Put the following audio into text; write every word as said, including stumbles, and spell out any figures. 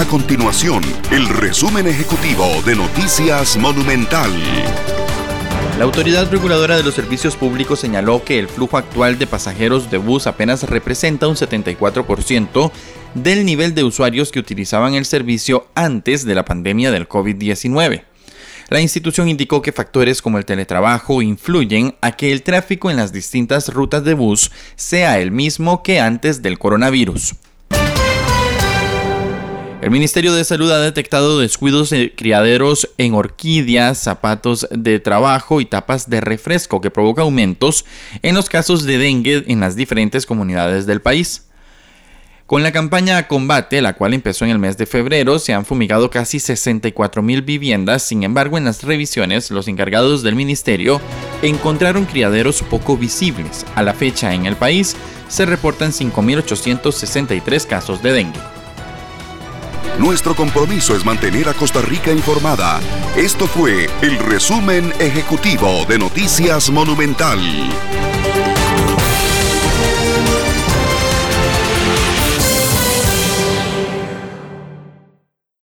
continuación el resumen ejecutivo de Noticias Monumental. La Autoridad Reguladora de los Servicios Públicos señaló que el flujo actual de pasajeros de bus apenas representa un setenta y cuatro por ciento del nivel de usuarios que utilizaban el servicio antes de la pandemia del COVID diecinueve. La institución indicó que factores como el teletrabajo influyen a que el tráfico en las distintas rutas de bus sea el mismo que antes del coronavirus. El Ministerio de Salud ha detectado descuidos de criaderos en orquídeas, zapatos de trabajo y tapas de refresco que provoca aumentos en los casos de dengue en las diferentes comunidades del país. Con la campaña Combate, la cual empezó en el mes de febrero, se han fumigado casi sesenta y cuatro mil viviendas. Sin embargo, en las revisiones, los encargados del ministerio encontraron criaderos poco visibles. A la fecha, en el país, se reportan cinco mil ochocientos sesenta y tres casos de dengue. Nuestro compromiso es mantener a Costa Rica informada. Esto fue el resumen ejecutivo de Noticias Monumental.